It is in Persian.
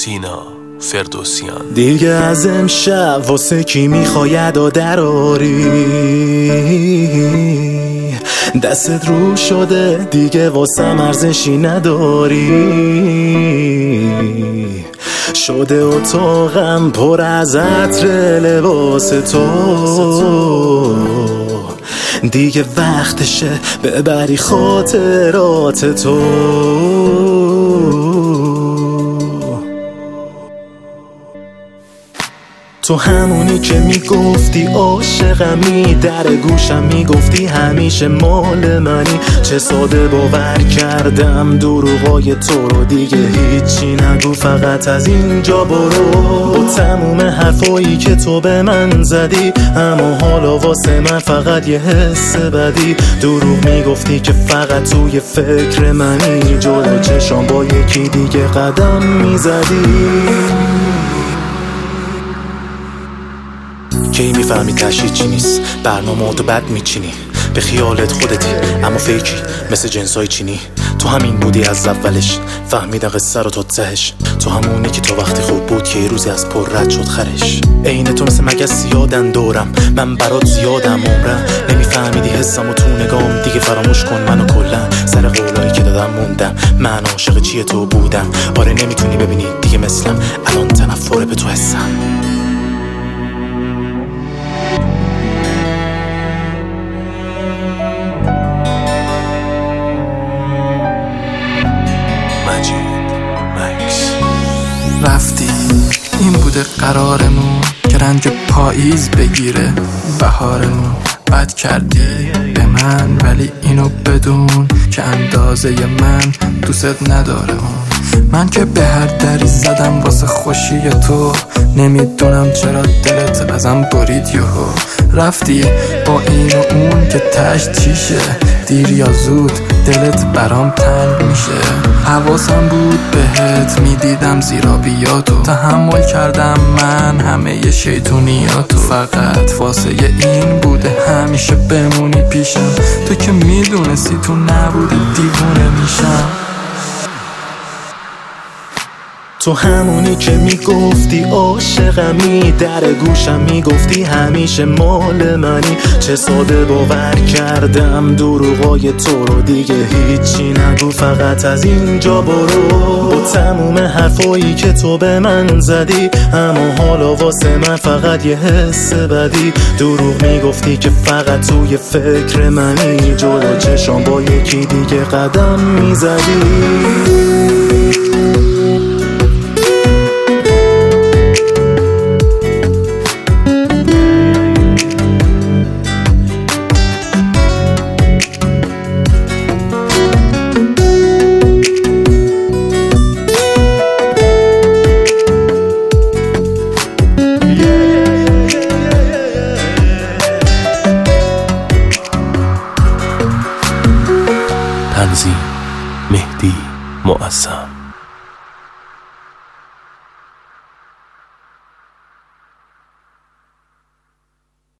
سینا فردوسیان. دیگه از امشب واسه کی میخواید و دراری؟ دستت رو شده دیگه واسه ارزشی نداری. شده اتاقم پر از عطر لباس تو، دیگه وقتشه ببری خاطرات تو. تو همونی که میگفتی عاشقمی، در گوشم میگفتی همیشه مال منی. چه ساده باور کردم دروغای تو رو، دیگه هیچی نگو فقط از اینجا برو. با تموم حرفایی که تو به من زدی، اما حالا واسه من فقط یه حس بدی. دروغ میگفتی که فقط توی فکر منی، جلو چشام با یکی دیگه قدم میزدی. کی میفهمی تشهید چی نیست؟ برنامه‌اتو بد میچینی، به خیالت خودتی اما فیکی مثل جنسای چینی. تو همین بودی از اولش، فهمیدن قصه رو تا تهش. تو همونی که تا وقتی خوب بود که یه روزی از پر رد شد خرش. عین تو مثل مگس زیادن دورم، من برات زیادم عمرم. نمیفهمیدی حسم و تو نگام، دیگه فراموش کن منو کلن. سر قولایی که دادم موندم، من عاشق چیه تو بودم. آره نمیتونی ببینی دیگه مثلم، الان تنفر به تو حسم. رفتی، این بوده قرارمون که رنج پاییز بگیره بهارمون. بد کردی به من ولی اینو بدون که اندازه من دوست نداره اون. من که به هر دری زدم واسه خوشی تو، نمیدونم چرا دلت ازم برید یهو. رفتی با این و اون که تشت چیشه، دیر یا زود دلت برام تنگ میشه. حواسم بود بهت، میدیدم زیرابیاتو، تحمل کردم من همه شیطونیاتو. فقط واسه این بوده همیشه بمونی پیشم، تو که میدونستی تو نبودی دیوونه میشم. تو همونی که میگفتی عاشقمی، در گوشم میگفتی همیشه مال منی. چه ساده باور کردم دروغای تو رو، دیگه هیچی نگو فقط از اینجا برو. با تموم حرفایی که تو به من زدی، اما حالا واسه من فقط یه حس بدی. دروغ میگفتی که فقط توی فکر منی، جلو چشام با یکی دیگه قدم میزدی. تنظیم مهدی معظم.